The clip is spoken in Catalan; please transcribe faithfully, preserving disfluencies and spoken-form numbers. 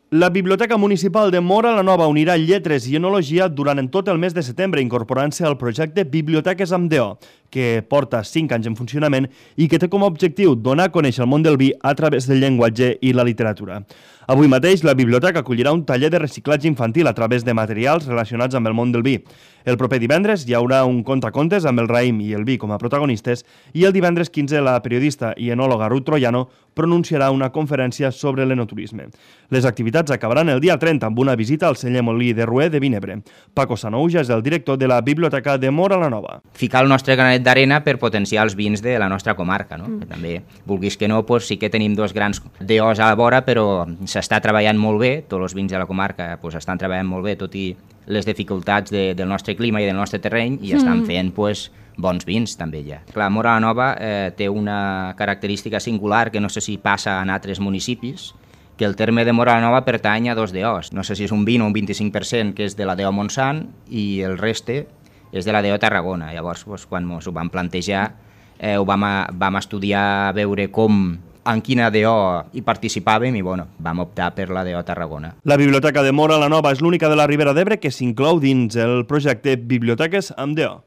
La Biblioteca Municipal de Móra la Nova unirà lletres i enologia durant en tot el mes de setembre, incorporant-se al projecte Biblioteques amb D O, que porta cinc anys en funcionament i que té com a objectiu donar a conèixer el món del vi a través del llenguatge i la literatura. Avui mateix, la biblioteca acollirà un taller de reciclatge infantil a través de materials relacionats amb el món del vi. El proper divendres hi haurà un contacontes amb el raïm i el vi com a protagonistes i el divendres quinze la periodista i enòloga Ruth Troiano pronunciarà una conferència sobre l'enoturisme. Les activitats acabaran el dia trenta amb una visita al celler Molí de Ruer de Vinebre. Paco Sanouja és el director de la Biblioteca de Móra la Nova. Ficar el nostre granet d'arena per potenciar els vins de la nostra comarca. No? Mm. També, vulguis que no, doncs sí que tenim dos grans D Os a la vora, però s'està treballant molt bé, tots els vins de la comarca doncs, estan treballant molt bé, tot i les dificultats de, del nostre clima i del nostre terreny, i estan fent doncs, bons vins també ja. Clar, Móra la Nova eh, té una característica singular que no sé si passa en altres municipis, que el terme de Móra la Nova pertany a dos D Os. No sé si és un vint o un vint-i-cinc per cent que és de la D O Montsant i el reste és de la D O Tarragona. Llavors, doncs, quan ens ho vam plantejar, eh, ho vam, a, vam estudiar a veure com en quina D O hi participàvem i bueno, vam optar per la D O Tarragona. La Biblioteca de Móra la Nova és l'única de la Ribera d'Ebre que s'inclou dins el projecte Biblioteques amb D O.